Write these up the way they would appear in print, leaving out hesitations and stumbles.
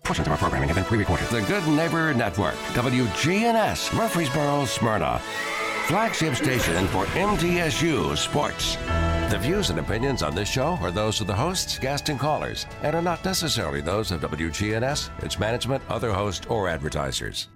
Portions of our programming have been pre-recorded. The Good Neighbor Network, WGNS, Murfreesboro, Smyrna. Flagship station for MTSU Sports. The views and opinions on this show are those of the hosts, guests, and callers, and are not necessarily those of WGNS, its management, other hosts, or advertisers.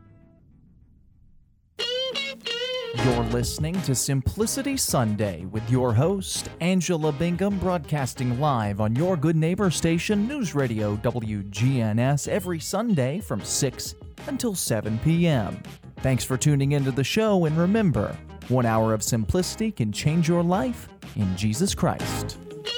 You're listening to Simplicity Sunday with your host, Angela Bingham, broadcasting live on your Good Neighbor station, News Radio WGNS, every Sunday from 6 until 7 p.m. Thanks for tuning into the show, and remember, 1 hour of simplicity can change your life in Jesus Christ.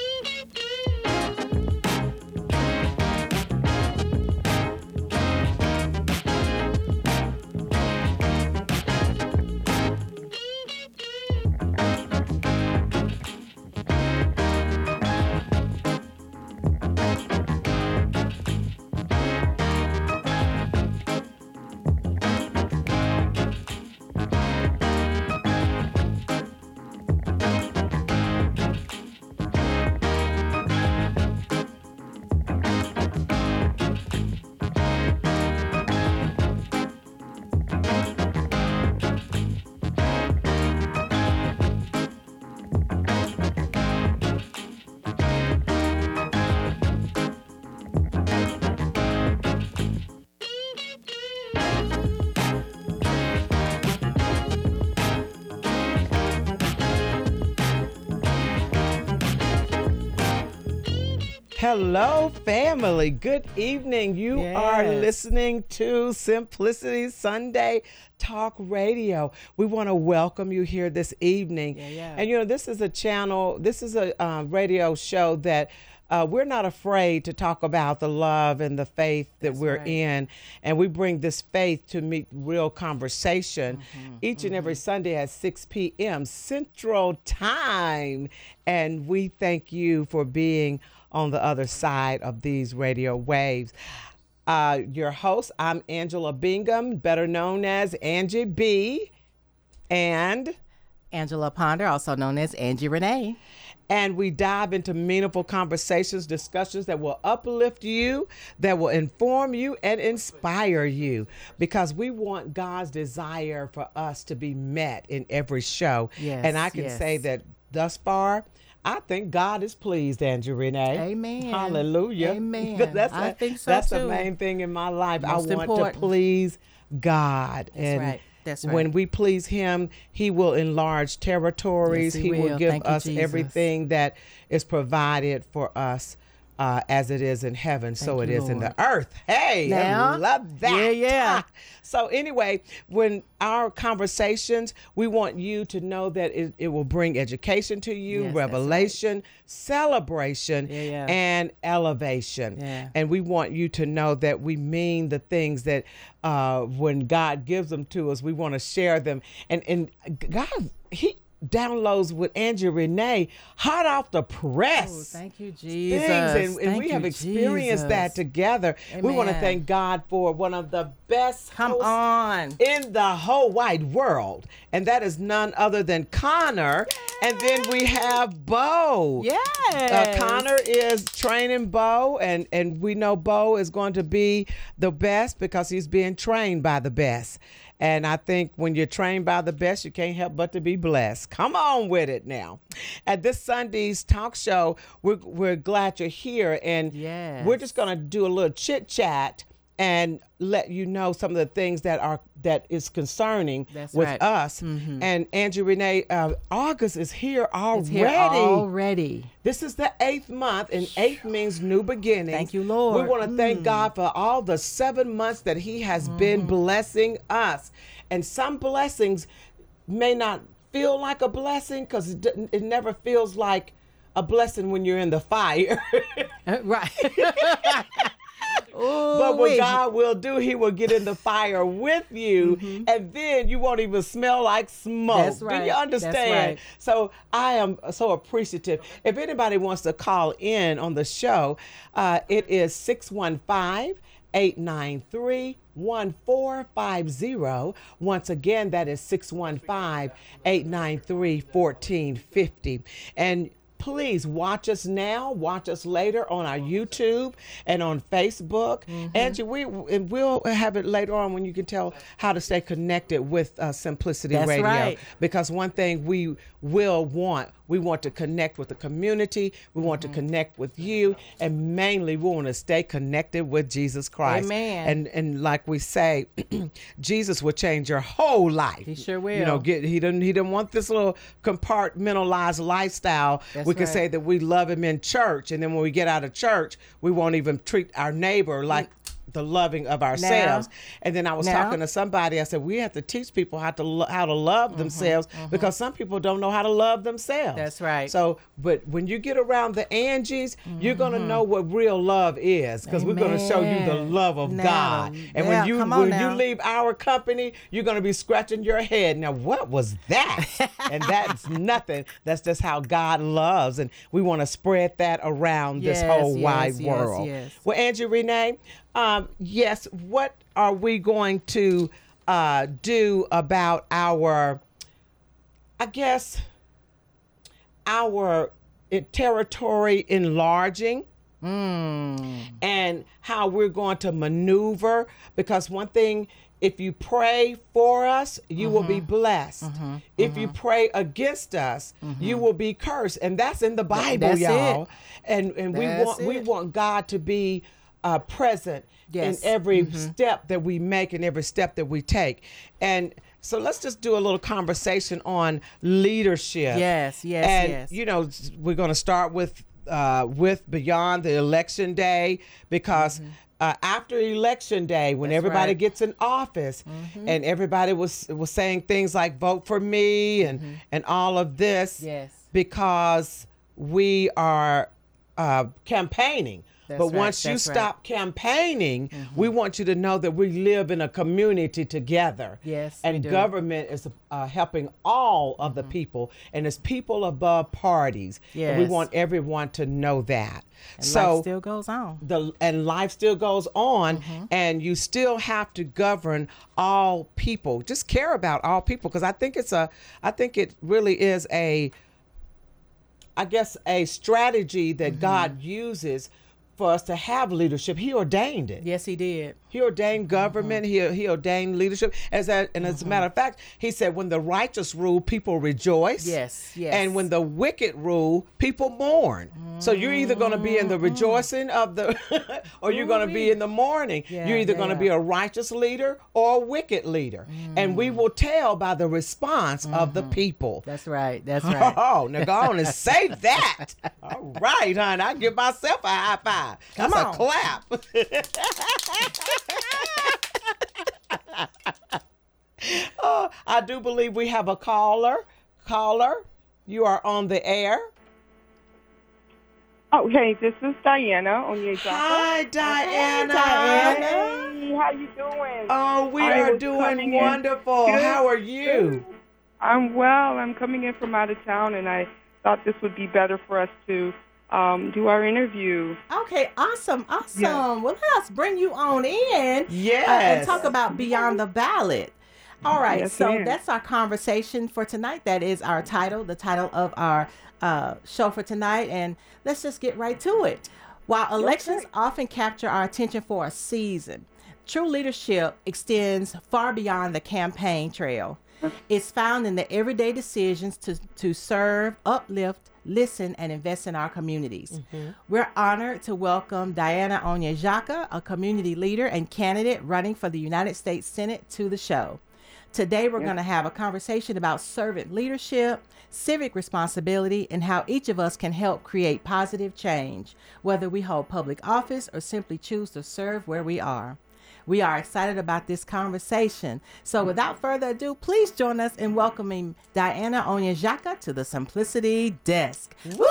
Hello, family. Good evening. You are listening to Simplicity Sunday Talk Radio. We want to welcome you here this evening. And, you know, this is a channel, this is a radio show that we're not afraid to talk about the love and the faith that we're in. And we bring this faith to meet real conversation each and every Sunday at 6 p.m. Central Time. And we thank you for being on the other side of these radio waves. Your host, I'm Angela Bingham, better known as Angie B. And Angela Ponder, also known as Angie Renee. And we dive into meaningful conversations, discussions that will uplift you, that will inform you and inspire you, because we want God's desire for us to be met in every show. And I can say that thus far, I think God is pleased, Angie Renee. Amen. Hallelujah. Amen. I think so that's too. the main thing in my life. Most I want important. to please God. That's right. That's right. When we please Him, He will enlarge territories. Yes, He will give Thank you, us Jesus. everything that is provided for us. As it is in heaven, so it is in the earth. Hey, now, I love that. Yeah. So anyway, when our conversations, we want you to know that it will bring education to you, revelation, celebration, and elevation. And we want you to know that we mean the things that when God gives them to us, we want to share them. And God, He downloads with Angie Renee hot off the press. Oh, thank you, Jesus. And we have experienced that together. Amen. We want to thank God for one of the best hosts in the whole wide world. And that is none other than Connor. Yay. And then we have Bo. Yes. Connor is training Bo, and we know Bo is going to be the best because he's being trained by the best. And I think when you're trained by the best, you can't help but to be blessed. Come on with it now. At this Sunday's talk show, we're glad you're here. And we're just going to do a little chit chat and let you know some of the things that is concerning with us. And Angie Renee, August is here already. It's here already. This is the 8th month, and 8 means new beginnings. Thank you, Lord. We want to thank God for all the 7 months that He has been blessing us. And some blessings may not feel like a blessing because it never feels like a blessing when you're in the fire. Right. But what God will do, He will get in the fire with you, and then you won't even smell like smoke. That's right. Do you understand? That's right. So I am so appreciative. If anybody wants to call in on the show, it is 615-893-1450. Once again, that is 615-893-1450. And please watch us now, watch us later on our YouTube and on Facebook. Angie, we'll have it later on when you can tell how to stay connected with Simplicity That's Radio. right. Because one thing we want to connect with the community. We want to connect with you. And mainly, we want to stay connected with Jesus Christ. Amen. And like we say, Jesus will change your whole life. He sure will. You know, he didn't want this little compartmentalized lifestyle. That's we can right. say that we love him in church. And then when we get out of church, we won't even treat our neighbor like the loving of ourselves. And then I was talking to somebody. I said we have to teach people how to love themselves, because some people don't know how to love themselves. That's right. So, but when you get around the Angies, you're gonna know what real love is, because we're gonna show you the love of God. And when you leave our company, you're gonna be scratching your head. Now, what was that? And that's nothing. That's just how God loves, and we want to spread that around this whole wide world. Well, Angie Renee. Yes, what are we going to do about our territory enlarging? And how we're going to maneuver? Because one thing, if you pray for us, you will be blessed. If you pray against us, you will be cursed. And that's in the Bible, y'all. And we want God to be present in every step that we make and every step that we take. And so let's just do a little conversation on leadership. And you know, we're going to start with beyond the election day, because after election day, when everybody gets in office, and everybody was saying things like vote for me and all of this, because we are campaigning. But once you stop campaigning, we want you to know that we live in a community together. And government is helping all of the people, and it's people above parties. And we want everyone to know that. And life still goes on. Life still goes on, and you still have to govern all people. Just care about all people, because I think it really is a strategy that God uses for us to have leadership. He ordained it. Yes, he did. He ordained government. He ordained leadership. As a matter of fact, he said, when the righteous rule, people rejoice. And when the wicked rule, people mourn. So you're either going to be in the rejoicing of the, or you're going to be in the mourning. You're either going to be a righteous leader or a wicked leader. And we will tell by the response of the people. That's right. That's right. Oh, now go on and say that. All right, honey. I give myself a high five. That's a clap. I do believe we have a caller. Caller, you are on the air. Oh, hey, this is Diana Onyejaka. Hi, Diana. Hey, how you doing? Oh, we are doing wonderful. How are you? I'm well. I'm coming in from out of town, and I thought this would be better for us to do our interview. Okay, awesome. Well, let us bring you on in and talk about Beyond the Ballot. All right, that's our conversation for tonight. That is our title, the title of our show for tonight, and let's just get right to it. While elections often capture our attention for a season, true leadership extends far beyond the campaign trail. It's found in the everyday decisions to serve, uplift, listen, and invest in our communities. We're honored to welcome Diana Onyejaka, a community leader and candidate running for the United States Senate, to the show. Today, we're going to have a conversation about servant leadership, civic responsibility, and how each of us can help create positive change, whether we hold public office or simply choose to serve where we are. We are excited about this conversation. So without further ado, please join us in welcoming Diana Onyejaka to the Simplicity Desk. Woo!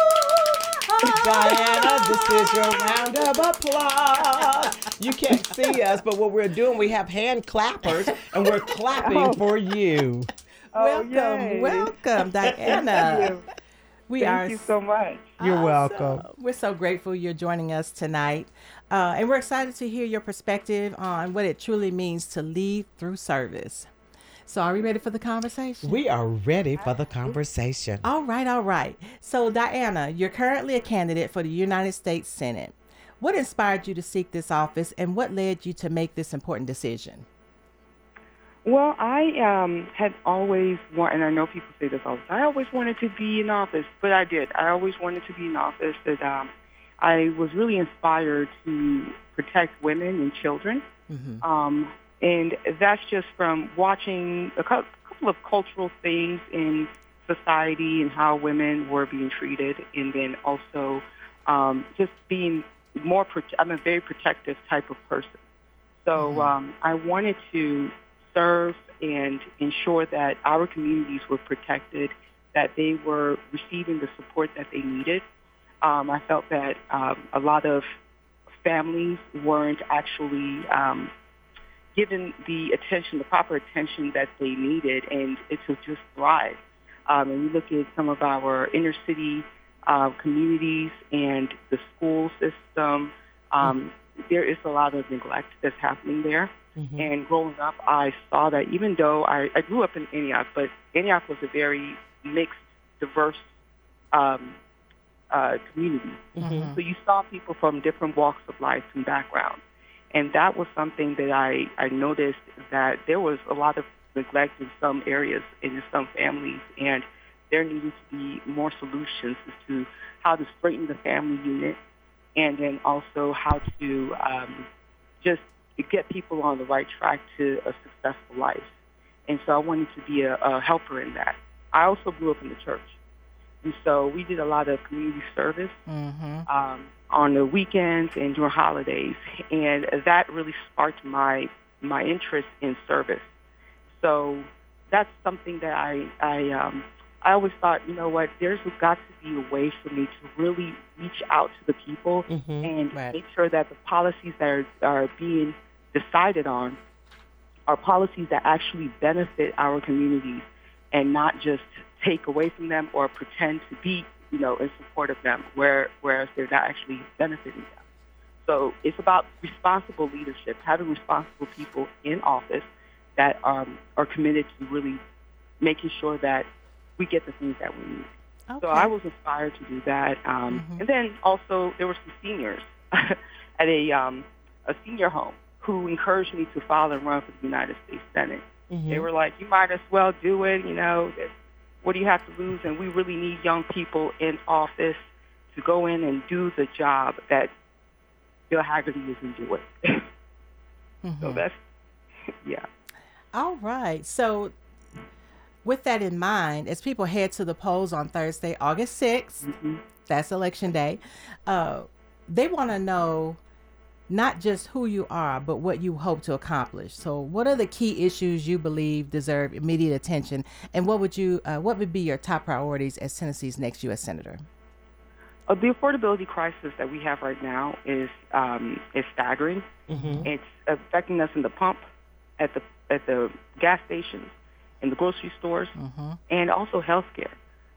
Diana, this is your round of applause. You can't see us, but what we're doing, we have hand clappers, and we're clapping for you. Welcome, Diana. Thank you so much. You're welcome. We're so grateful you're joining us tonight. And we're excited to hear your perspective on what it truly means to lead through service. So are we ready for the conversation? We are ready for the conversation. All right. So Diana, you're currently a candidate for the United States Senate. What inspired you to seek this office, and what led you to make this important decision? Well, I had always wanted, and I know people say this all the time, I always wanted to be in office, but I did. I always wanted to be in office. That I was really inspired to protect women and children. Mm-hmm. And that's just from watching a couple of cultural things in society and how women were being treated, and then also just being more. I'm a very protective type of person, so I wanted to serve and ensure that our communities were protected, that they were receiving the support that they needed. I felt that a lot of families weren't actually given the proper attention that they needed, and it to just thrive. And we look at some of our inner city communities and the school system. There is a lot of neglect that's happening there. Mm-hmm. And growing up, I saw that even though I grew up in Antioch, but Antioch was a very mixed, diverse community. Mm-hmm. So you saw people from different walks of life and backgrounds. And that was something that I noticed, that there was a lot of neglect in some areas and in some families, and there needed to be more solutions as to how to straighten the family unit, and then also how to just get people on the right track to a successful life. And so I wanted to be a helper in that. I also grew up in the church. And so we did a lot of community service on the weekends and during holidays, and that really sparked my interest in service. So that's something that I always thought, you know what, there's got to be a way for me to really reach out to the people and make sure that the policies that are being decided on are policies that actually benefit our communities and not just take away from them or pretend to be, in support of them, whereas they're not actually benefiting them. So it's about responsible leadership, having responsible people in office that are committed to really making sure that we get the things that we need. Okay. So I was inspired to do that. And then also there were some seniors at a senior home who encouraged me to file and run for the United States Senate. Mm-hmm. They were like, you might as well do it, what do you have to lose? And we really need young people in office to go in and do the job that Bill Haggerty isn't doing. So that's, yeah. All right. So with that in mind, as people head to the polls on Thursday, August 6th, that's Election Day, they want to know not just who you are, but what you hope to accomplish. So what are the key issues you believe deserve immediate attention, and what would be your top priorities as Tennessee's next U.S. Senator? The affordability crisis that we have right now is staggering. It's affecting us in the pump, at the gas stations, in the grocery stores, and also healthcare.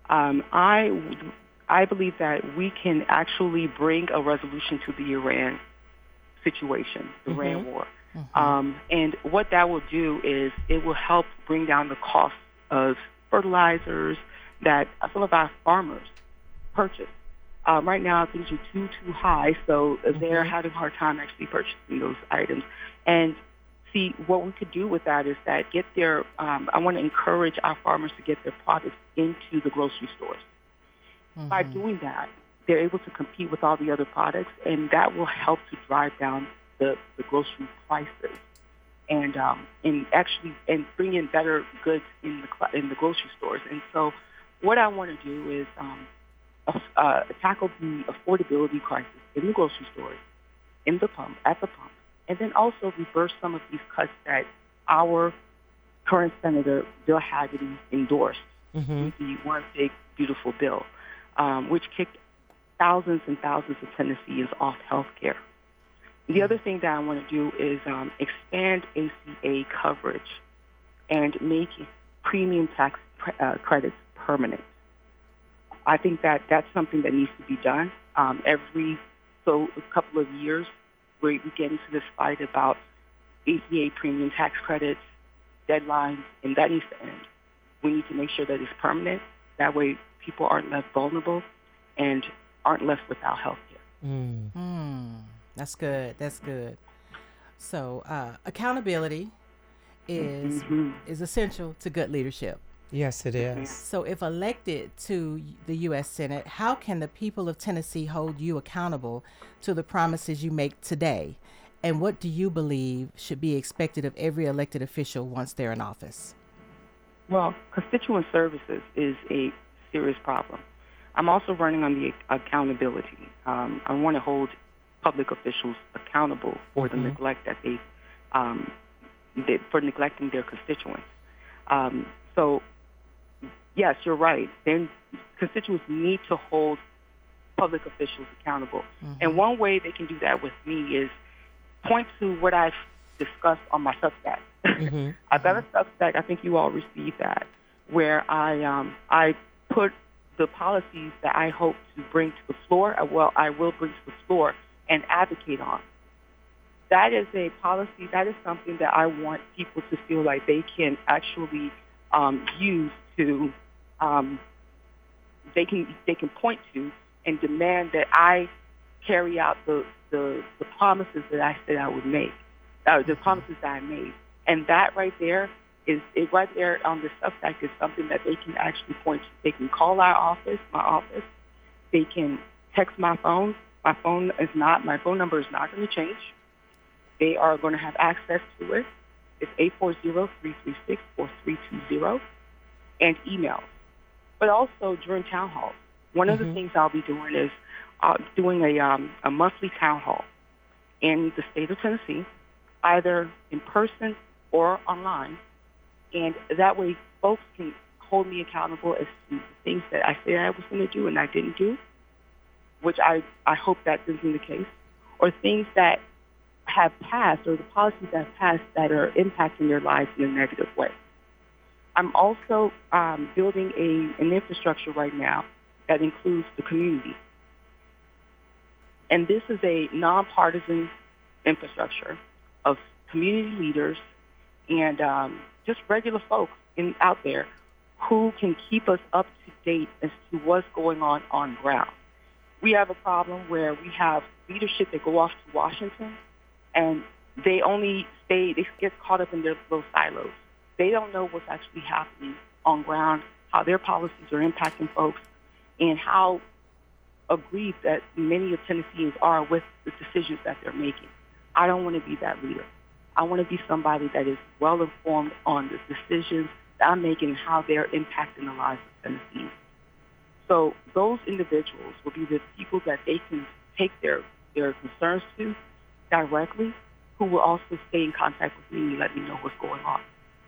I believe that we can actually bring a resolution to the Iran situation, the Iran war. And what that will do is it will help bring down the cost of fertilizers that some of our farmers purchase. Right now, things are too high, so they're having a hard time actually purchasing those items. And see, what we could do with that is that I want to encourage our farmers to get their products into the grocery stores. By doing that, they're able to compete with all the other products, and that will help to drive down the grocery prices, and bring in better goods in the grocery stores. And so, what I want to do is tackle the affordability crisis in the grocery stores, at the pump, and then also reverse some of these cuts that our current Senator Bill Haggerty endorsed with the One Big Beautiful Bill, which kicked thousands and thousands of Tennesseans off health care. The other thing that I want to do is expand ACA coverage and make premium tax credits permanent. I think that that's something that needs to be done. A couple of years, we get into this fight about ACA premium tax credits, deadlines, and that needs to end. We need to make sure that it's permanent. That way people aren't left vulnerable and aren't left without health care. That's good. That's good. So accountability is essential to good leadership. Yes, it is. So if elected to the U.S. Senate, how can the people of Tennessee hold you accountable to the promises you make today? And what do you believe should be expected of every elected official once they're in office? Well, constituent services is a serious problem. I'm also running on the accountability. I want to hold public officials accountable for the neglect that for neglecting their constituents. So, yes, you're right. Then constituents need to hold public officials accountable. And one way they can do that with me is point to what I've discussed on my Substack. I've got a Substack. I think you all received that, where I put the policies that I hope to bring to the floor. I will bring to the floor and advocate on. That is a policy. That is something that I want people to feel like they can actually use to. They can point to and demand that I carry out the promises that I said I would make, the promises that I made. And that right there right there on the Substack is something that they can actually point to. They can call my office. They can text my phone. My phone number is not going to change. They are going to have access to it. It's 840-336-4320, and emails. But also during town halls. One of the things I'll be doing is doing a monthly town hall in the state of Tennessee, either in person or online. And that way folks can hold me accountable as to the things that I said I was going to do and I didn't do, which I hope that isn't the case, or things that have passed or the policies that have passed that are impacting their lives in a negative way. I'm also building an infrastructure right now that includes the community. And this is a nonpartisan infrastructure of community leaders and just regular folks out there who can keep us up to date as to what's going on ground. We have a problem where we have leadership that go off to Washington and they get caught up in their little silos. They don't know what's actually happening on ground, how their policies are impacting folks, and how aggrieved that many of Tennesseans are with the decisions that they're making. I don't want to be that leader. I want to be somebody that is well informed on the decisions that I'm making and how they're impacting the lives of Tennesseans. So those individuals will be the people that they can take their concerns to directly, who will also stay in contact with me and let me know what's going on.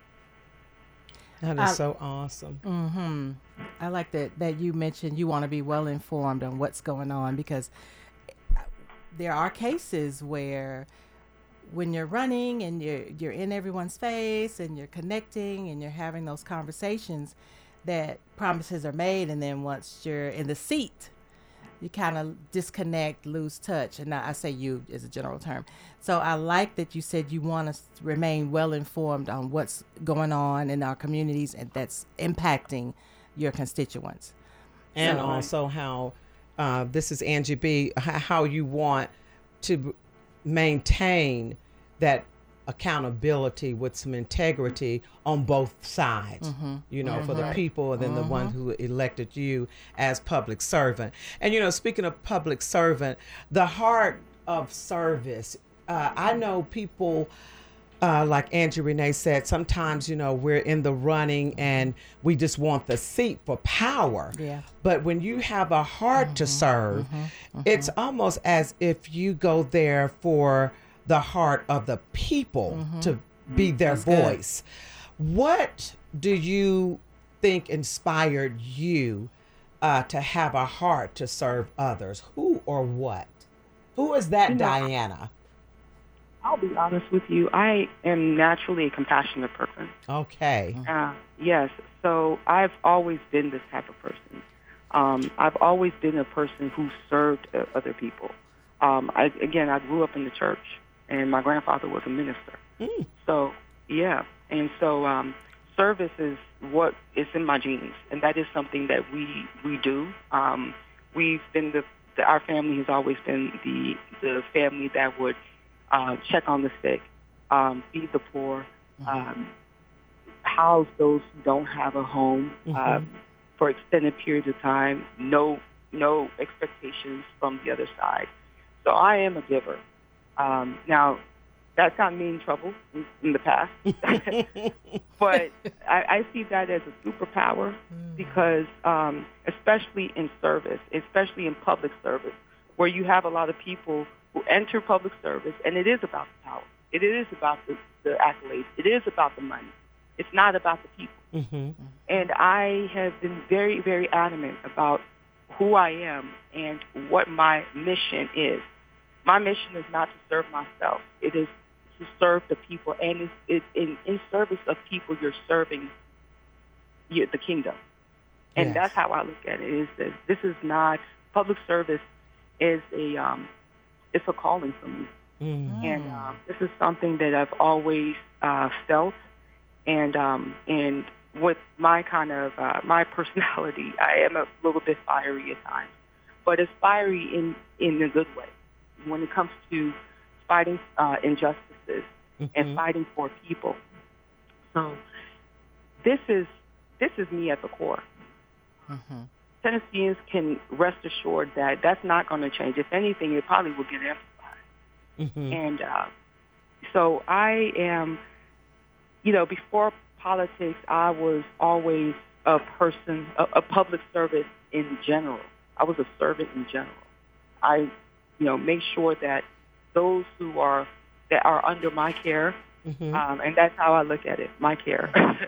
That is so awesome. I like that you mentioned you want to be well informed on what's going on, because there are cases where when you're running and you're in everyone's face and you're connecting and you're having those conversations, that promises are made, and then once you're in the seat, you kind of disconnect, lose touch. And I say you as a general term. So I like that you said you want to remain well informed on what's going on in our communities and that's impacting your constituents. And also how, this is Angie B., how you want to maintain that accountability with some integrity on both sides, for the people and then the one who elected you as public servant. And, speaking of public servant, the heart of service, I know people, like Angie Renee said, sometimes, we're in the running and we just want the seat for power. Yeah. But when you have a heart to serve, it's almost as if you go there for the heart of the people to be their voice. Good. What do you think inspired you to have a heart to serve others? Who or what? Who is that, Diana? I'll be honest with you. I am naturally a compassionate person. Okay. Yes. So I've always been this type of person. I've always been a person who served other people. I grew up in the church. And my grandfather was a minister. So, yeah. And so service is what is in my genes, and that is something that we do. We've been our family has always been the family that would check on the sick, feed the poor, house those who don't have a home for extended periods of time. No expectations from the other side. So I am a giver. Now, that's gotten me in trouble in the past. But I see that as a superpower because especially in service, especially in public service, where you have a lot of people who enter public service, and it is about the power. It is about the accolades. It is about the money. It's not about the people. And I have been very, very adamant about who I am and what my mission is. My mission is not to serve myself. It is to serve the people. And in service of people, you're serving the kingdom. And that's how I look at it, is that this is not, public service is it's a calling for me. And this is something that I've always felt. And with my kind of, my personality, I am a little bit fiery at times. But it's fiery in a good way when it comes to fighting injustices and fighting for people. So this is me at the core. Tennesseans can rest assured that that's not going to change. If anything, it probably will get amplified. And so I am, before politics, I was always a person, a public service in general. I was a servant in general. I, make sure that those that are under my care, and that's how I look at it, my care,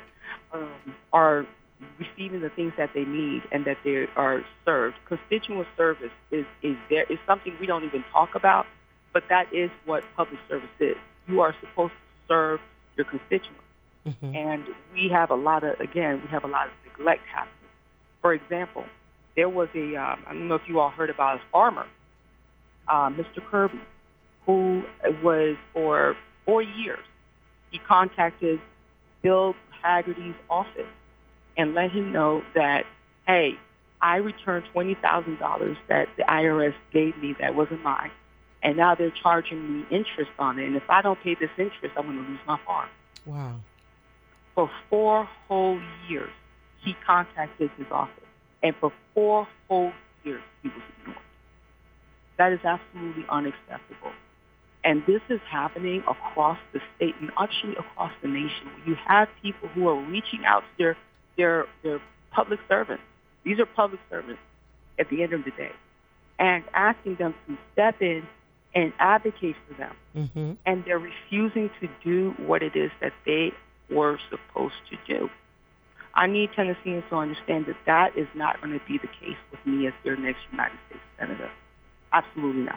are receiving the things that they need and that they are served. Constituent service is something we don't even talk about, but that is what public service is. You are supposed to serve your constituents. And we have a lot of neglect happening. For example, there was I don't know if you all heard about a farmer, Mr. Kirby, who was for 4 years, he contacted Bill Hagerty's office and let him know that, hey, I returned $20,000 that the IRS gave me that wasn't mine, and now they're charging me interest on it. And if I don't pay this interest, I'm going to lose my farm. Wow. For 4 whole years, he contacted his office. And for 4 whole years, he was ignored. That is absolutely unacceptable. And this is happening across the state and actually across the nation. You have people who are reaching out to their public servants. These are public servants at the end of the day, and asking them to step in and advocate for them. And they're refusing to do what it is that they were supposed to do. I need Tennesseans to understand that that is not going to be the case with me as their next United States Senator. Absolutely not.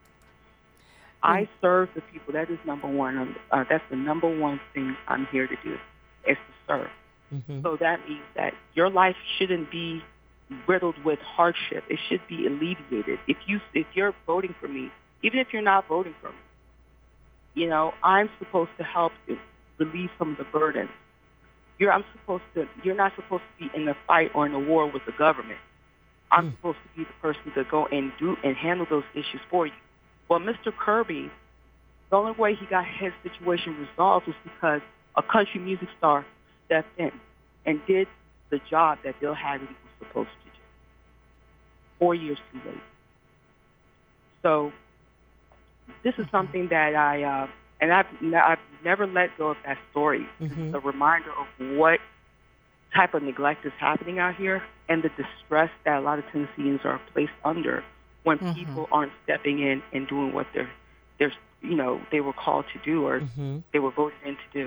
I serve the people. That is number one. That's the number one thing I'm here to do, is to serve. So that means that your life shouldn't be riddled with hardship. It should be alleviated. If you're voting for me, even if you're not voting for me, I'm supposed to help relieve some of the burdens. You're not supposed to be in a fight or in a war with the government. I'm supposed to be the person to go and do and handle those issues for you. Well, Mr. Kirby, the only way he got his situation resolved was because a country music star stepped in and did the job that Bill Hagerty was supposed to do. 4 years too late. So this is something that I've never let go of that story. It's a reminder of what type of neglect is happening out here and the distress that a lot of Tennesseans are placed under when people aren't stepping in and doing what they were called to do or they were voted in to do.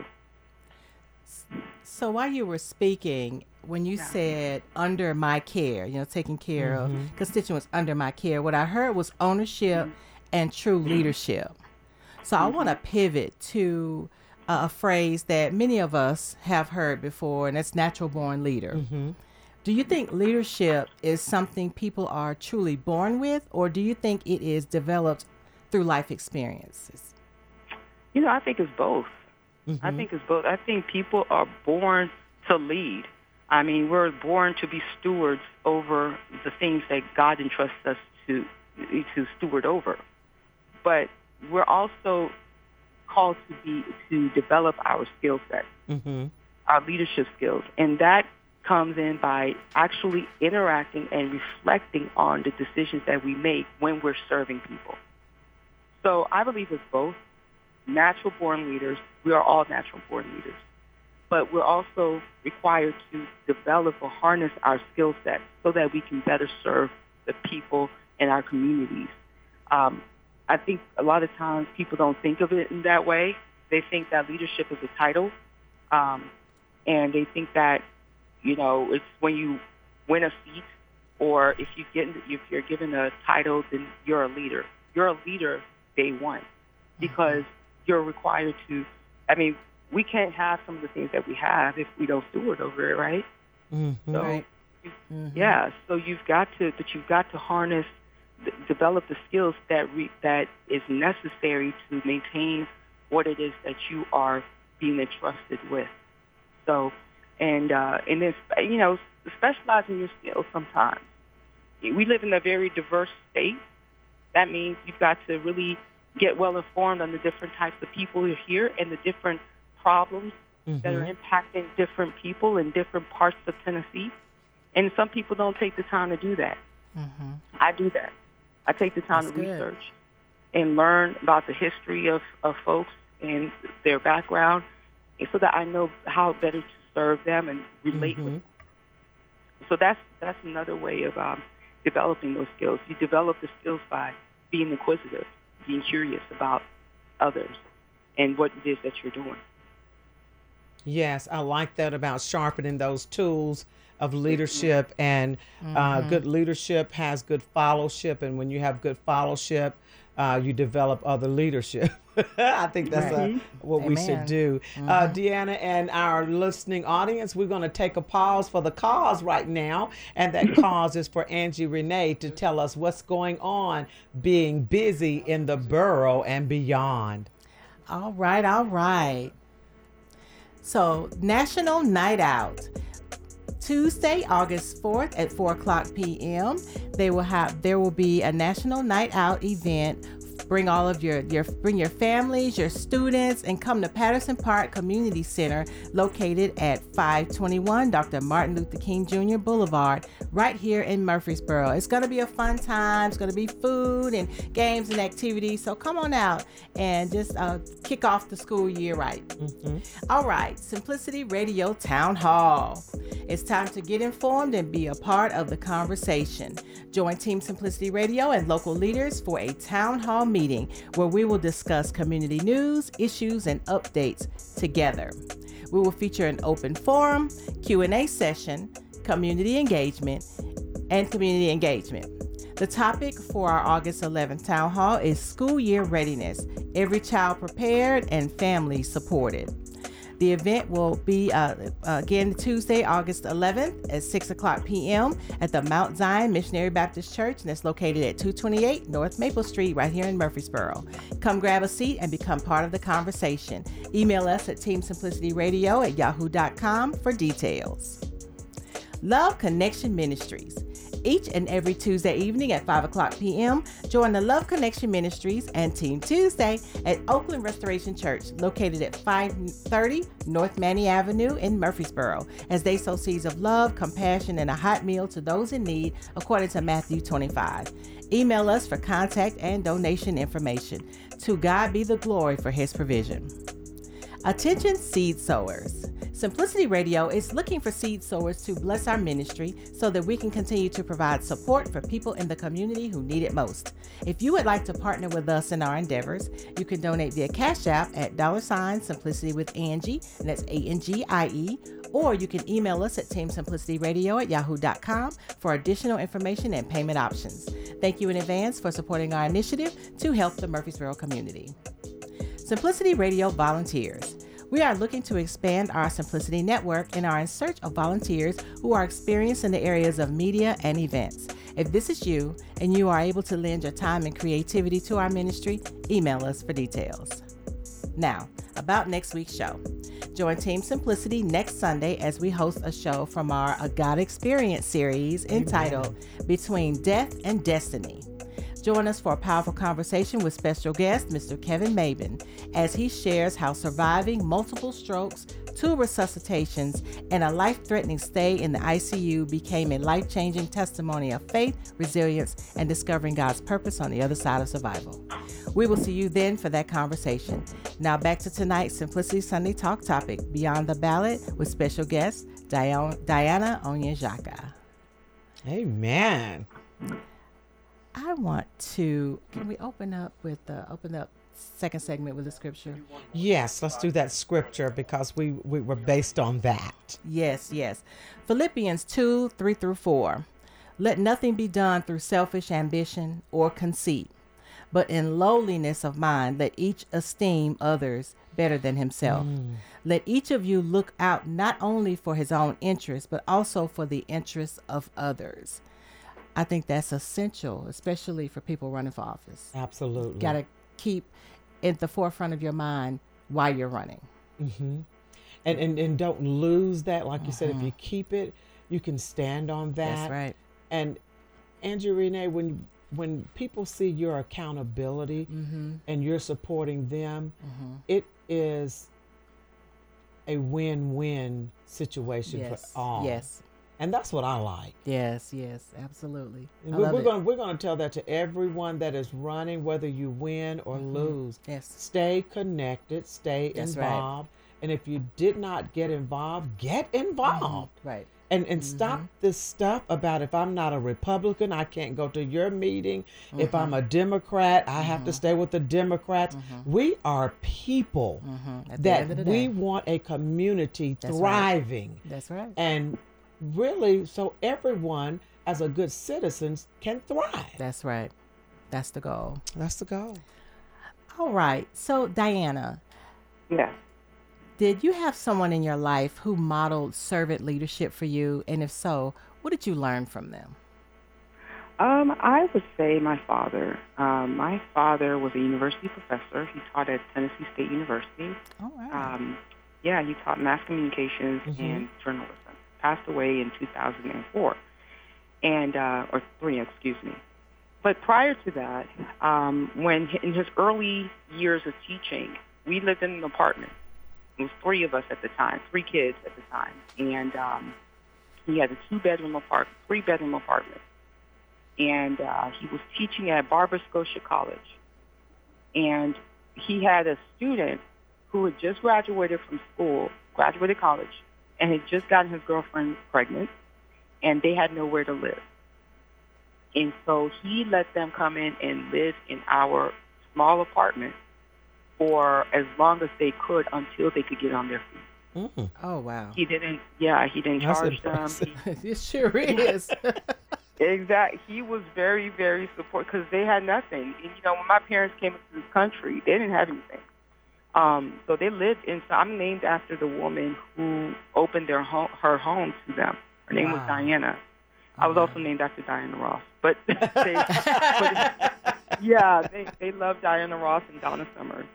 So while you were speaking, when you said under my care, taking care of constituents under my care, what I heard was ownership and true leadership. So I want to pivot to a phrase that many of us have heard before, and that's natural born leader. Do you think leadership is something people are truly born with, or do you think it is developed through life experiences? I think it's both. I think it's both. I think people are born to lead. I mean, we're born to be stewards over the things that God entrusts us to steward over. But we're also called to develop our skill set, our leadership skills, and that comes in by actually interacting and reflecting on the decisions that we make when we're serving people. So I believe it's both. Natural-born leaders, we are all natural-born leaders, but we're also required to develop or harness our skill set so that we can better serve the people in our communities. I think a lot of times people don't think of it in that way. They think that leadership is a title, and they think that, it's when you win a seat, or if you're given a title, then you're a leader. You're a leader day one, because you're required to. I mean, we can't have some of the things that we have if we don't steward over it, right? So, right. Yeah. So you've got to harness, develop the skills that is necessary to maintain what it is that you are being entrusted with. So, and then specialize in your skills sometimes. We live in a very diverse state. That means you've got to really get well informed on the different types of people who are here and the different problems that are impacting different people in different parts of Tennessee. And some people don't take the time to do that. I do that. I take the time to research and learn about the history of folks and their background, and so that I know how better to serve them and relate with them. So that's another way of developing those skills. You develop the skills by being inquisitive, being curious about others and what it is that you're doing. Yes, I like that about sharpening those tools of leadership, and good leadership has good fellowship, and when you have good fellowship, you develop other leadership. I think that's what we should do. Deanna and our listening audience, we're going to take a pause for the cause right now, and that cause is for Angie Renee to tell us what's going on being busy in the borough and beyond. All right. So, National Night Out. Tuesday, August 4th at 4:00 p.m. There will be a National Night Out event. Bring all of bring your families, your students, and come to Patterson Park Community Center, located at 521 Dr. Martin Luther King Jr. Boulevard, right here in Murfreesboro. It's going to be a fun time. It's going to be food and games and activities. So come on out and just kick off the school year right. All right, Simplicity Radio Town Hall. It's time to get informed and be a part of the conversation. Join Team Simplicity Radio and local leaders for a town hall meeting where we will discuss community news, issues, and updates together. We will feature an open forum, Q&A session, community engagement. The topic for our August 11th town hall is school year readiness, every child prepared and family supported. The event will be, again, Tuesday, August 11th at 6:00 p.m. at the Mount Zion Missionary Baptist Church, and it's located at 228 North Maple Street right here in Murfreesboro. Come grab a seat and become part of the conversation. Email us at teamsimplicityradio@yahoo.com for details. Love Connection Ministries. Each and every Tuesday evening at 5:00 p.m., join the Love Connection Ministries and Team Tuesday at Oakland Restoration Church, located at 530 North Manny Avenue in Murfreesboro, as they sow seeds of love, compassion, and a hot meal to those in need, according to Matthew 25. Email us for contact and donation information. To God be the glory for his provision. Attention seed sowers. Simplicity Radio is looking for seed sowers to bless our ministry so that we can continue to provide support for people in the community who need it most. If you would like to partner with us in our endeavors, you can donate via Cash App at $Simplicity with Angie, and that's ANGIE, or you can email us at teamsimplicityradio@yahoo.com for additional information and payment options. Thank you in advance for supporting our initiative to help the Murfreesboro community. Simplicity Radio volunteers. We are looking to expand our Simplicity network and are in search of volunteers who are experienced in the areas of media and events. If this is you and you are able to lend your time and creativity to our ministry, email us for details. Now, about next week's show. Join Team Simplicity next Sunday as we host a show from our A God Experience series entitled Between Death and Destiny. Join us for a powerful conversation with special guest Mr. Kevin Mabin as he shares how surviving multiple strokes, 2 resuscitations, and a life-threatening stay in the ICU became a life-changing testimony of faith, resilience, and discovering God's purpose on the other side of survival. We will see you then for that conversation. Now back to tonight's Simplicity Sunday Talk topic, Beyond the Ballot, with special guest Diana Onyenjaka. Amen. I want to, can we open up second segment with the scripture? Yes, let's do that scripture because we were based on that. Yes. Philippians 2:3-4. Let nothing be done through selfish ambition or conceit, but in lowliness of mind, let each esteem others better than himself. Let each of you look out not only for his own interest, but also for the interests of others. I think that's essential, especially for people running for office. Absolutely. Got to keep at the forefront of your mind why you're running. Mm-hmm. And don't lose that. Like you said, if you keep it, you can stand on that. That's right. And Angie Renee, when people see your accountability and you're supporting them, it is a win-win situation for all. Yes. And that's what I like. Yes, absolutely. We're going to tell that to everyone that is running, whether you win or lose. Yes. Stay connected, stay involved. Right. And if you did not get involved, get involved. Right. And stop this stuff about if I'm not a Republican, I can't go to your meeting. If I'm a Democrat, I have to stay with the Democrats. We are people that we want a community thriving. That's right. And really, so everyone as a good citizen can thrive. That's right. That's the goal. That's the goal. All right. So Diana. Yeah. Did you have someone in your life who modeled servant leadership for you? And if so, what did you learn from them? I would say my father. My father was a university professor. He taught at Tennessee State University. Oh, wow. He taught mass communications and journalism. Passed away in 2004, or 3, excuse me. But prior to that, when in his early years of teaching, we lived in an apartment. It was 3 of us at the time, 3 kids at the time, and he had a 3-bedroom apartment, and he was teaching at Barber Scotia College, and he had a student who had just graduated college, and had just gotten his girlfriend pregnant, and they had nowhere to live. And so he let them come in and live in our small apartment for as long as they could until they could get on their feet. Oh, wow. He didn't charge them. It sure is. Exactly. He was very, very supportive because they had nothing. And, when my parents came into this country, they didn't have anything. So they lived inside. I'm named after the woman who opened her home to them. Her name was Diana. I was also named after Diana Ross. But they love Diana Ross and Donna Summer.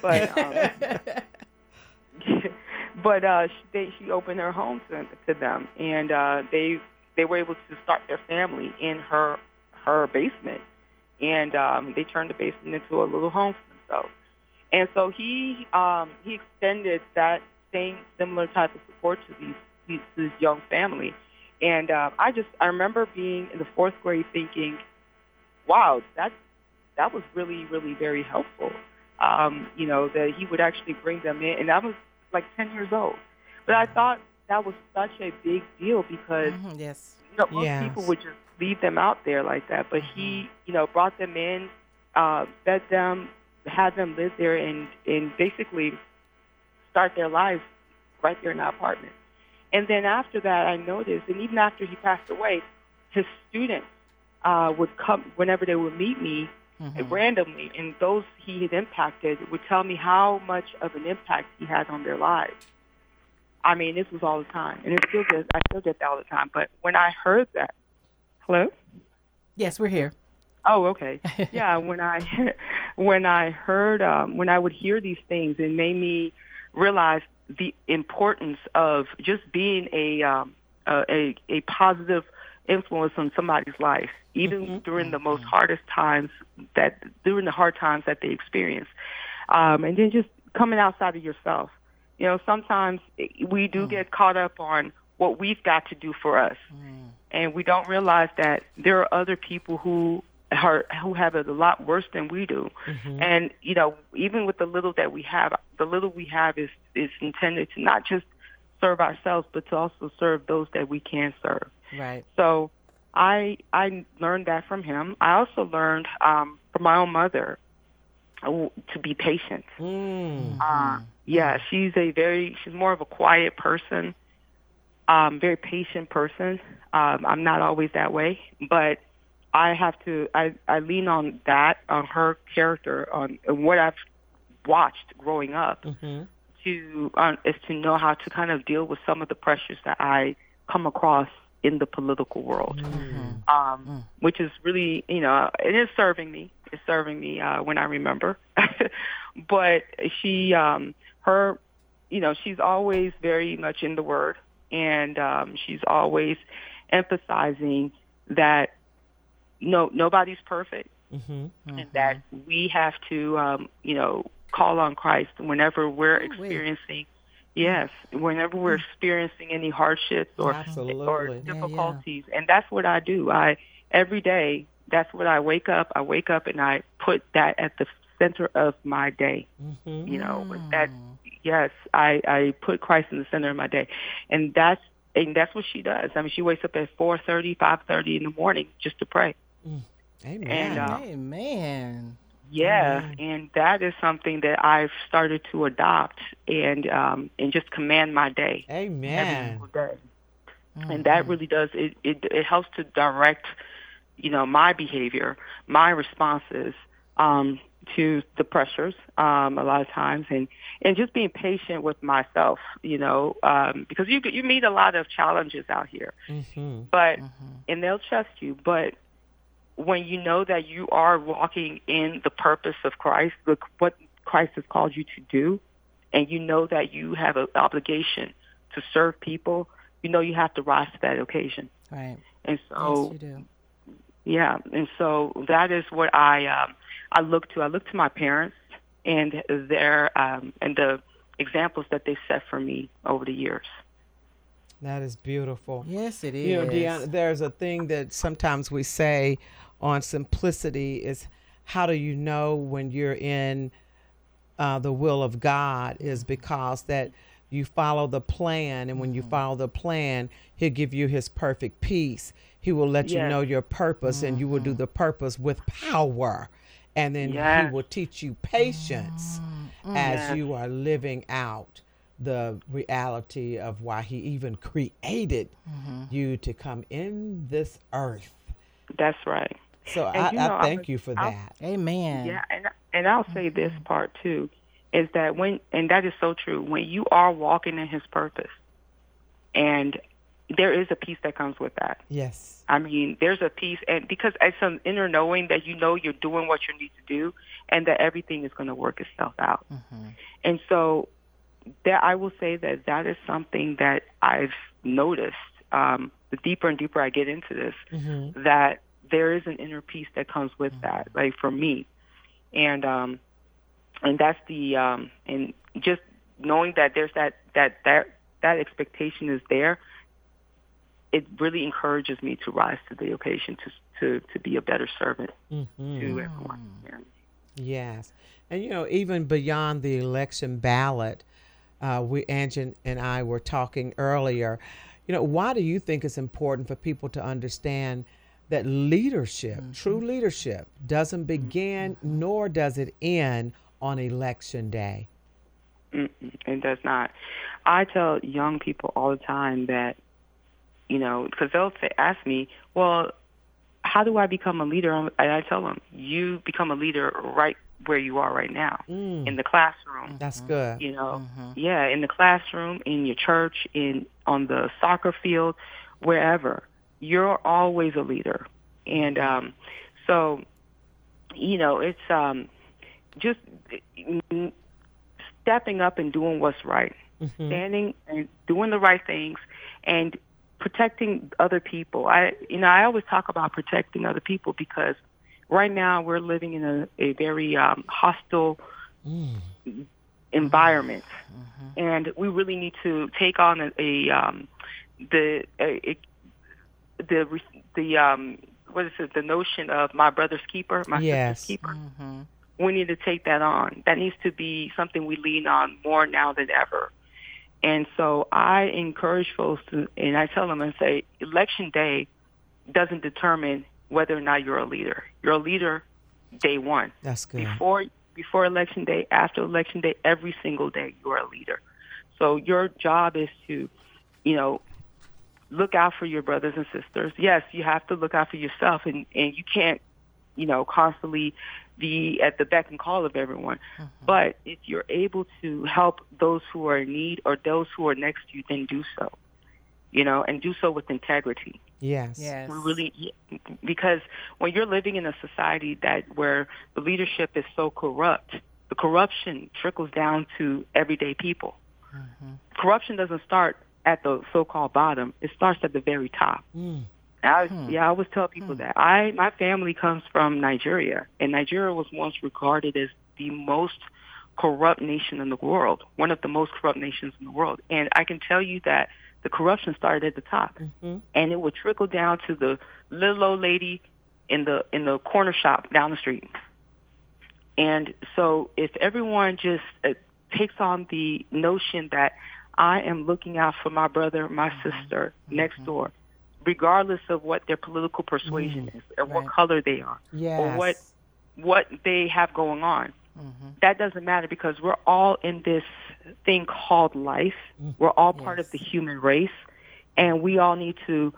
But she opened her home to them, and they were able to start their family in her basement, and they turned the basement into a little home for themselves. And so he extended that similar type of support to this young family. And I remember being in the 4th grade thinking, wow, that was really, really very helpful. That he would actually bring them in. And I was like 10 years old. But I thought that was such a big deal because most people would just leave them out there like that. But he, brought them in, fed them, had them live there and basically start their lives right there in that apartment. And then after that, I noticed, and even after he passed away, his students would come whenever they would meet me randomly, and those he had impacted would tell me how much of an impact he had on their lives. I mean, this was all the time, and I still get that all the time. But when I heard that, hello? Yes, we're here. Oh, okay. Yeah, when when I heard, when I would hear these things, it made me realize the importance of just being a positive influence on somebody's life, even during the most hardest times, during the hard times that they experience. And then just coming outside of yourself. You know, sometimes we do get caught up on what we've got to do for us. And we don't realize that there are other people who have it a lot worse than we do. And, you know, even with the little that we have, the little we have is intended to not just serve ourselves, but to also serve those that we can serve. Right. So I learned that from him. I also learned from my own mother to be patient. Yeah, she's more of a quiet person, very patient person. I'm not always that way, but I lean on her character, on what I've watched growing up, is to know how to kind of deal with some of the pressures that I come across in the political world, which is really, you know, it is serving me. It's serving me when I remember. But she, you know, she's always very much in the Word, and she's always emphasizing that nobody's perfect, and that we have to, you know, call on Christ whenever we're experiencing. Yes, whenever we're experiencing any hardships or difficulties, and that's what I do. Every day, that's what I wake up. I wake up and I put that at the center of my day. You know, I put Christ in the center of my day, and that's what she does. I mean, she wakes up at 4:30, 5:30 in the morning just to pray. Amen. And, amen. Yeah, and that is something that I've started to adopt and just command my day. Amen. Every single day. And that really does it helps to direct, you know, my behavior, my responses to the pressures a lot of times, and just being patient with myself, you know, because you meet a lot of challenges out here, but and they'll test you, but when you know that you are walking in the purpose of Christ, what Christ has called you to do, and you know that you have an obligation to serve people, you know you have to rise to that occasion. Right. And so, yes, you do. Yeah, and so that is what I look to. I look to my parents and their and the examples that they set for me over the years. That is beautiful. Yes, it is. You know, Deanna, there's a thing that sometimes we say on Simplicity is, how do you know when you're in the will of God, is because that you follow the plan, and when you follow the plan, he'll give you his perfect peace. He will let you know your purpose, and you will do the purpose with power. And then he will teach you patience as you are living out the reality of why he even created you to come in this earth. That's right. So I thank you for that. Amen. Yeah, and I'll say this part too, is that and that is so true, when you are walking in his purpose, and there is a peace that comes with that. Yes. I mean, there's a peace, and because it's an inner knowing that you know you're doing what you need to do, and that everything is going to work itself out. And so that I will say that is something that I've noticed. The deeper and deeper I get into this, that there is an inner peace that comes with that, like for me, and that's the and just knowing that there's that expectation is there. It really encourages me to rise to the occasion, to be a better servant to everyone. Yeah. Yes, and you know, even beyond the election ballot, Angie and I were talking earlier. You know, why do you think it's important for people to understand that leadership, true leadership, doesn't begin nor does it end on election day? It does not. I tell young people all the time that, you know, because they'll ask me, well, how do I become a leader? And I tell them, you become a leader right where you are right now, in the classroom. That's good. You know, in the classroom, in your church, on the soccer field, wherever. You're always a leader. And so, you know, it's just stepping up and doing what's right, standing and doing the right things, and protecting other people. I always talk about protecting other people because right now we're living in a very hostile environment, and we really need to take on the notion of my brother's keeper, my sister's keeper. We need to take that on. That needs to be something we lean on more now than ever. And so I encourage folks and I tell them and say, election day doesn't determine whether or not you're a leader. You're a leader day one. That's good. Before election day, after election day, every single day you're a leader. So your job is to, look out for your brothers and sisters. Yes, you have to look out for yourself, and you can't, constantly be at the beck and call of everyone. But if you're able to help those who are in need or those who are next to you, then do so, and do so with integrity. Yes. Because when you're living in a society where the leadership is so corrupt, the corruption trickles down to everyday people. Corruption doesn't start at the so-called bottom; it starts at the very top. I always tell people that my family comes from Nigeria, and Nigeria was once regarded as the most corrupt nation in the world, one of the most corrupt nations in the world. And I can tell you that the corruption started at the top, and it would trickle down to the little old lady in the corner shop down the street. And so if everyone just takes on the notion that I am looking out for my brother, my sister next door, regardless of what their political persuasion is or what color they are or what they have going on, that doesn't matter because we're all in this thing called life. We're all part of the human race, and we all need to,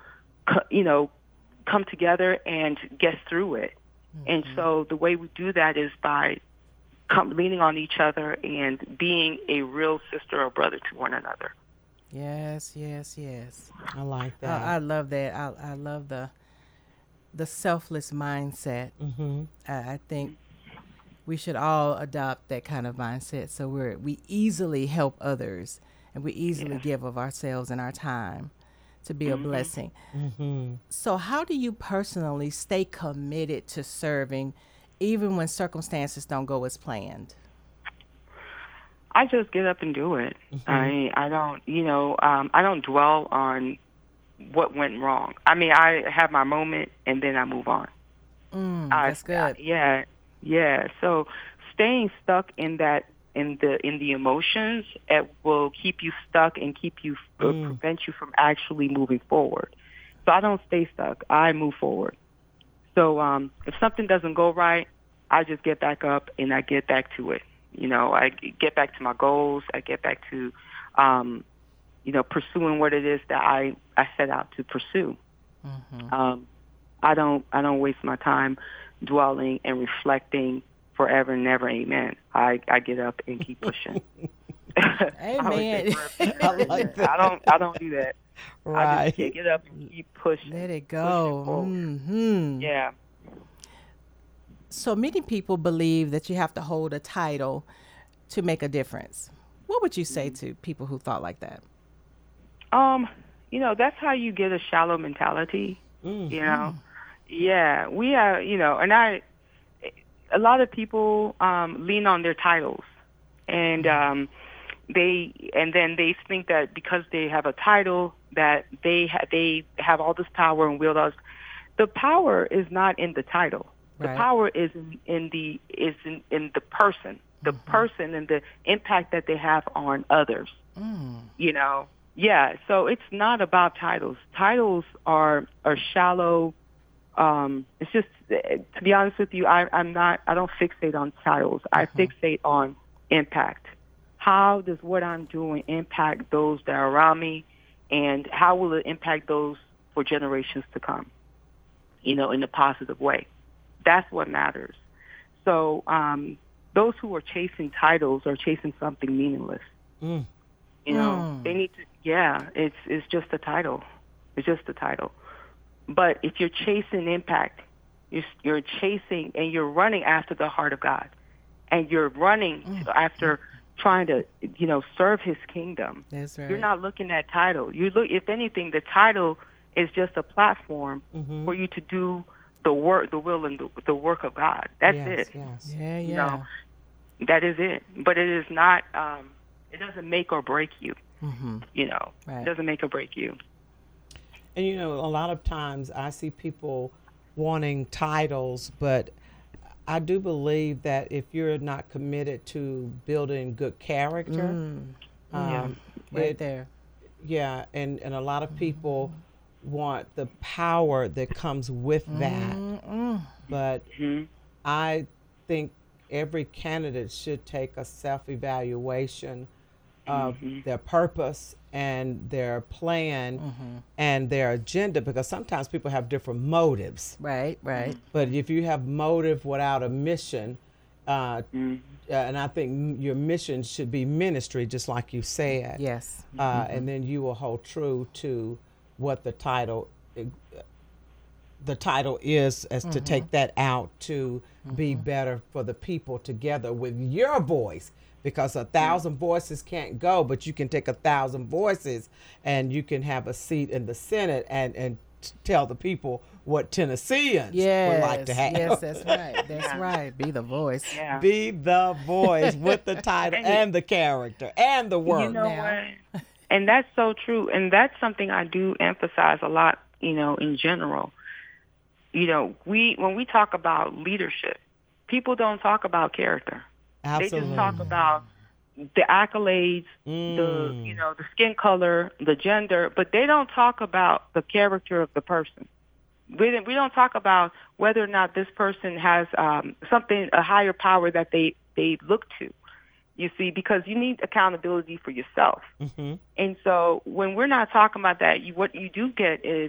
come together and get through it. And so the way we do that is by leaning on each other and being a real sister or brother to one another. Yes. I like that. I love that. I love the selfless mindset. I think we should all adopt that kind of mindset so we easily help others and we easily give of ourselves and our time to be a blessing. So how do you personally stay committed to serving even when circumstances don't go as planned? I just get up and do it. I don't dwell on what went wrong. I mean, I have my moment and then I move on. That's good. Yeah. So staying stuck in that, in the emotions, it will keep you stuck and keep you prevent you from actually moving forward. So I don't stay stuck. I move forward. So if something doesn't go right, I just get back up and I get back to it. I get back to my goals. I get back to, pursuing what it is that I set out to pursue. I don't waste my time dwelling and reflecting forever and never. Amen. I get up and keep pushing. Amen. I like that. I don't do that. Right. I just get up and keep pushing. Let it go. Yeah. So many people believe that you have to hold a title to make a difference. What would you say to people who thought like that? That's how you get a shallow mentality. Yeah, we are. And a lot of people lean on their titles, and they think that because they have a title that they have all this power and wield all this. The power is not in the title. The power is in the person, the person and the impact that they have on others. Yeah. So it's not about titles. Titles are shallow. It's just, to be honest with you, I don't fixate on titles. I fixate on impact. How does what I'm doing impact those that are around me, and how will it impact those for generations to come? In a positive way. That's what matters. So those who are chasing titles are chasing something meaningless. They need to. Yeah, it's just a title. It's just a title. But if you're chasing impact, you're chasing and you're running after the heart of God, and you're running after trying to, serve his kingdom. That's right. You're not looking at title. If anything, the title is just a platform for you to do the work, the will, and the work of God. That's it. Yes. Yeah. That is it. But it is not. It doesn't make or break you. Right. It doesn't make or break you. And a lot of times I see people wanting titles, but I do believe that if you're not committed to building good character, right there. Yeah, and a lot of people want the power that comes with that. But I think every candidate should take a self-evaluation of their purpose and their plan and their agenda, because sometimes people have different motives. Right. But if you have motive without a mission, and I think your mission should be ministry, just like you said. Yes. And then you will hold true to what the title is, as to take that out to be better for the people together with your voice, because 1,000 voices can't go, but you can take 1,000 voices and you can have a seat in the Senate and tell the people what Tennesseans would like to have. Yes, that's right. That's right. Be the voice. Yeah. Be the voice with the title and the character and the work. You know what? And that's so true. And that's something I do emphasize a lot, in general. When we talk about leadership, people don't talk about character. Absolutely. They just talk about the accolades, the skin color, the gender, but they don't talk about the character of the person. We don't talk about whether or not this person has a higher power that they look to. You see, because you need accountability for yourself. And so when we're not talking about that, what we do get is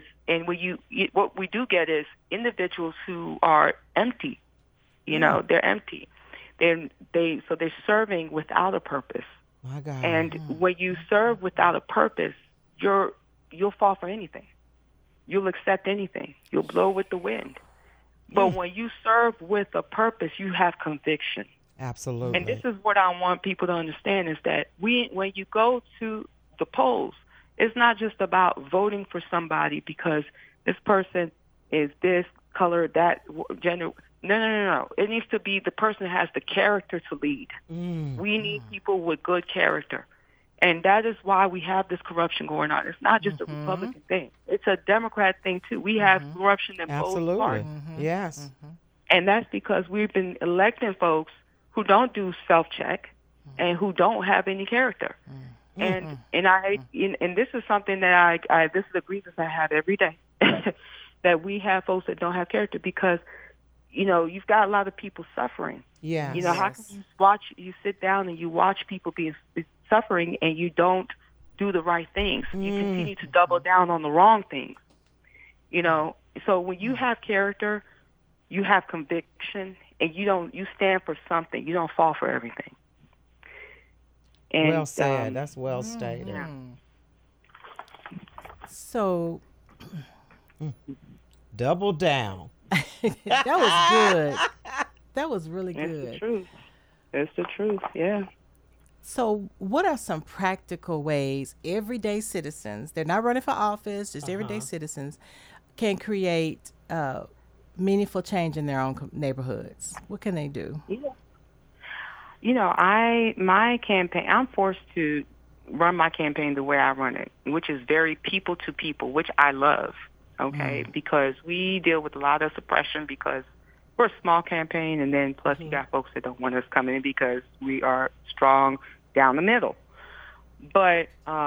individuals who are empty. They're empty. They're serving without a purpose. My God. And when you serve without a purpose, you'll fall for anything. You'll accept anything. You'll blow with the wind. But when you serve with a purpose, you have conviction. Absolutely. And this is what I want people to understand, is that when you go to the polls, it's not just about voting for somebody because this person is this color, that gender. No. It needs to be the person has the character to lead. We need people with good character. And that is why we have this corruption going on. It's not just a Republican thing. It's a Democrat thing, too. We have corruption in both parties. Yes. And that's because we've been electing folks who don't do self-check and who don't have any character. And this is something that this is a grievance I have every day, that we have folks that don't have character, because you've got a lot of people suffering. Yeah. How can you sit down and you watch people be suffering and you don't do the right things? You continue to double down on the wrong things. So when you have character, you have conviction, and you stand for something. You don't fall for everything. And, well said. That's well stated. Yeah. So, double down. That was good. That was really good. That's the truth. That's the truth. Yeah. So what are some practical ways everyday citizens, they're not running for office, just everyday citizens, can create meaningful change in their own neighborhoods? What can they do? Yeah. My campaign, I'm forced to run my campaign the way I run it, which is very people to people, which I love. Okay, because we deal with a lot of suppression because we're a small campaign, and then plus you got folks that don't want us coming in because we are strong down the middle. But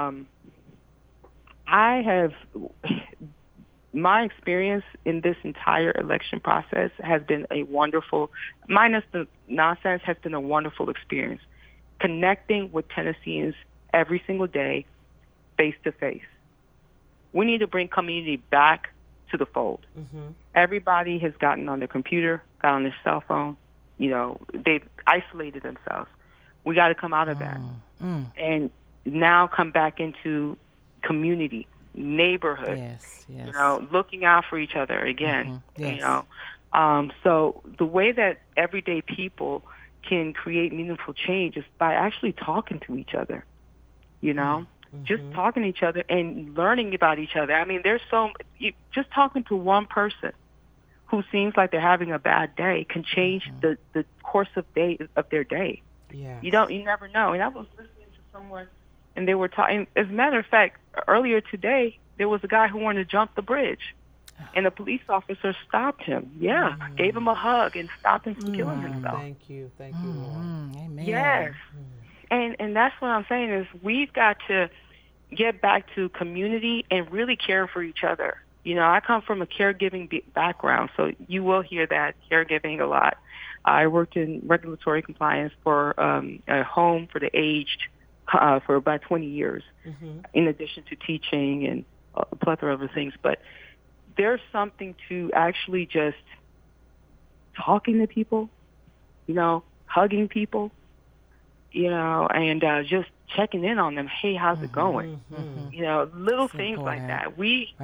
my experience in this entire election process has been a wonderful, minus the nonsense, has been a wonderful experience. Connecting with Tennesseans every single day, face to face. We need to bring community back to the fold. Everybody has gotten on their computer, got on their cell phone. They've isolated themselves. We got to come out of that and now come back into community, neighborhood. Yes. Looking out for each other again. Yes. So the way that everyday people can create meaningful change is by actually talking to each other, you know, just talking to each other and learning about each other. I mean, just talking to one person who seems like they're having a bad day can change the course of their day. Yeah. You never know. And I was listening to someone, and they were talking. As a matter of fact, earlier today, there was a guy who wanted to jump the bridge, and a police officer stopped him. Yeah, gave him a hug and stopped him from killing himself. Thank you, Lord. Amen. Yes, and that's what I'm saying is we've got to get back to community and really care for each other. You know, I come from a caregiving background, so you will hear that caregiving a lot. I worked in regulatory compliance for a home for the aged for about 20 years, in addition to teaching and a plethora of other things. But there's something to actually just talking to people, you know, hugging people, you know, and just checking in on them. Hey, how's it going? You know, little things like that.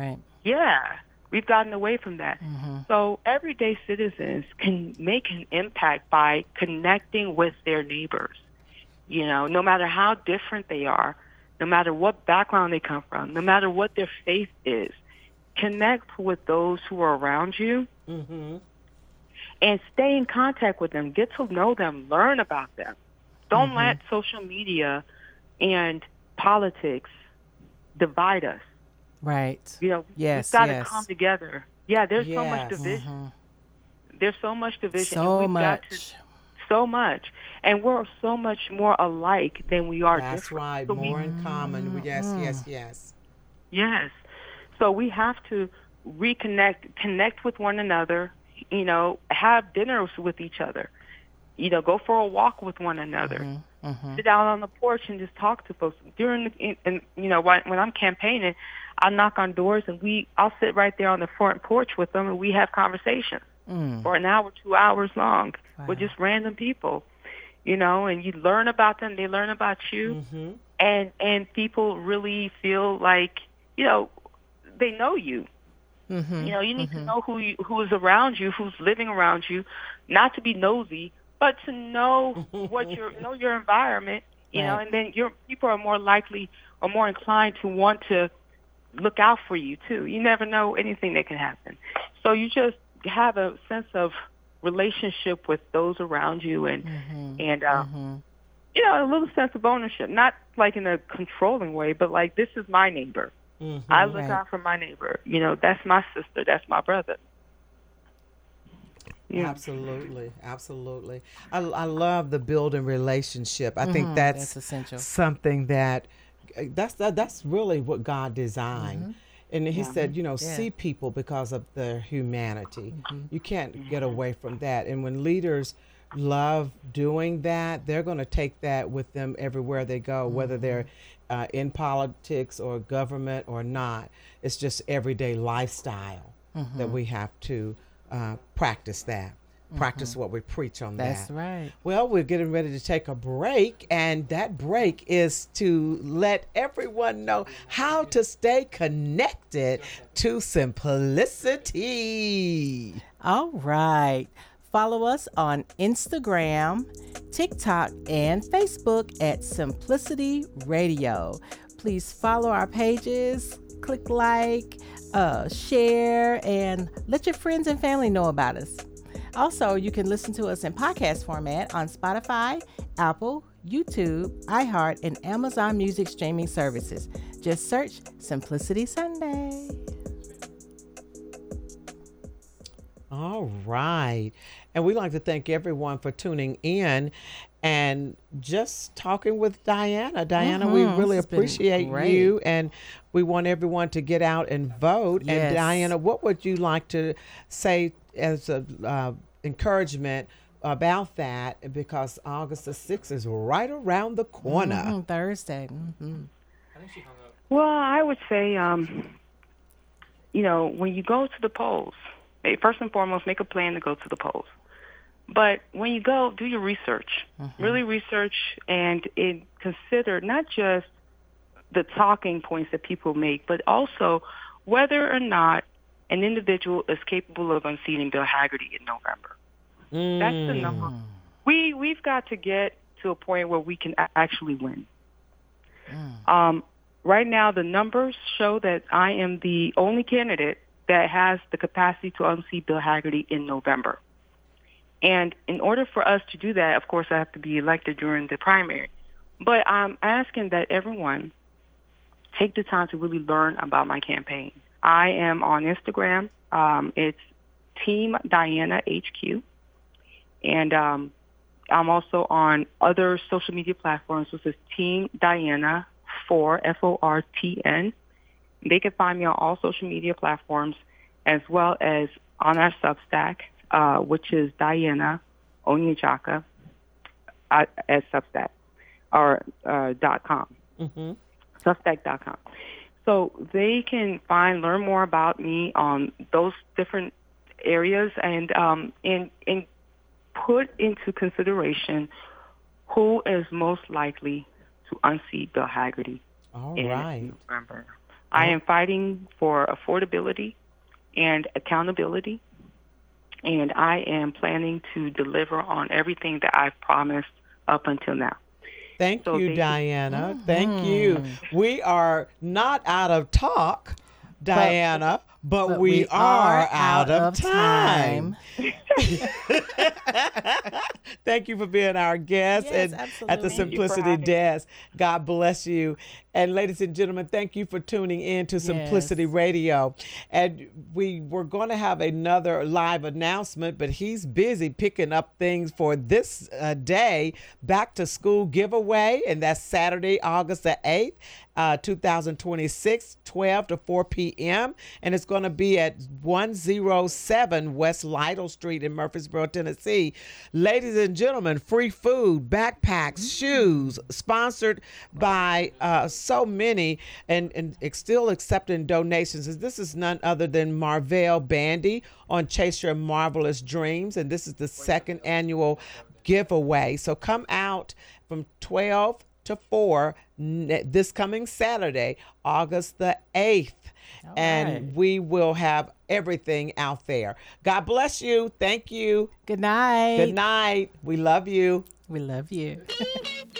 We've gotten away from that. So everyday citizens can make an impact by connecting with their neighbors. You know, no matter how different they are, no matter what background they come from, no matter what their faith is, connect with those who are around you and stay in contact with them. Get to know them. Learn about them. Don't let social media and politics divide us. Right. You know, we've got to come together. Yeah, there's so much division. There's so much division. So much. And we're so much more alike than we are different. That's right. So more in common. Yes. Yes. So we have to connect with one another, you know, have dinners with each other, you know, go for a walk with one another. Sit out on the porch and just talk to folks. You know, when I'm campaigning, I knock on doors and I'll sit right there on the front porch with them and we have conversations for an hour, 2 hours long with just random people, you know, and you learn about them, they learn about you, and people really feel like, you know, they know you. You know, you need to know who is around you, who's living around you, not to be nosy, but to know know your environment, you know, and then people are more likely or more inclined to want to look out for you too. You never know anything that can happen. So you just have a sense of relationship with those around you and you know, a little sense of ownership, not like in a controlling way, but like, this is my neighbor. I look out for my neighbor. You know, that's my sister. That's my brother. Yeah. Absolutely. I love the building relationship. I think that's essential. Something that's really what God designed. And he said, you know, see people because of their humanity. You can't get away from that. And when leaders love doing that, they're going to take that with them everywhere they go, whether they're in politics or government or not. It's just everyday lifestyle that we have to practice that. Practice what we preach on that. That's right. Well, we're getting ready to take a break, and that break is to let everyone know how to stay connected to Simplicity. All right. Follow us on Instagram, TikTok, and Facebook at Simplicity Radio. Please follow our pages, click like, share, and let your friends and family know about us. Also, you can listen to us in podcast format on Spotify, Apple, YouTube, iHeart, and Amazon Music streaming services. Just search Simplicity Sunday. All right. And we'd like to thank everyone for tuning in and just talking with Diana. Diana, we really appreciate you, and we want everyone to get out and vote. Yes. And Diana, what would you like to say as a encouragement about that, because August the 6th is right around the corner. Thursday. Well, I would say, you know, when you go to the polls, first and foremost, make a plan to go to the polls. But when you go, do your research. Really research and consider not just the talking points that people make, but also whether or not an individual is capable of unseating Bill Hagerty in November. That's the number. We've got to get to a point where we can actually win. Right now, the numbers show that I am the only candidate that has the capacity to unseat Bill Hagerty in November. And in order for us to do that, of course, I have to be elected during the primary. But I'm asking that everyone take the time to really learn about my campaign. I am on Instagram. It's Team Diana HQ. And I'm also on other social media platforms, which is Team Diana 4, FORTN. They can find me on all social media platforms, as well as on our Substack, which is Diana Onyechaka at Substack or .com, Substack.com. So they can learn more about me on those different areas and put into consideration who is most likely to unseat Bill Hagerty in November. I am fighting for affordability and accountability, and I am planning to deliver on everything that I've promised up until now. Thank you, Diana. Thank you. We are not out of talk, Diana, but we are out of time. Thank you for being our guest at the Simplicity Desk. God bless you. And ladies and gentlemen, thank you for tuning in to Simplicity Radio. And we were going to have another live announcement, but he's busy picking up things for this day, back to school giveaway. And that's Saturday, August the 8th. 2026, 12 to 4 p.m. And it's going to be at 107 West Lytle Street in Murfreesboro, Tennessee. Ladies and gentlemen, free food, backpacks, shoes, sponsored by so many, and still accepting donations. This is none other than Marvell Bandy on Chase Your Marvelous Dreams. And this is the second annual giveaway. So come out from 12 to 4 this coming Saturday, August the 8th. And we will have everything out there. God bless you. Thank you. Good night. Good night. We love you. We love you.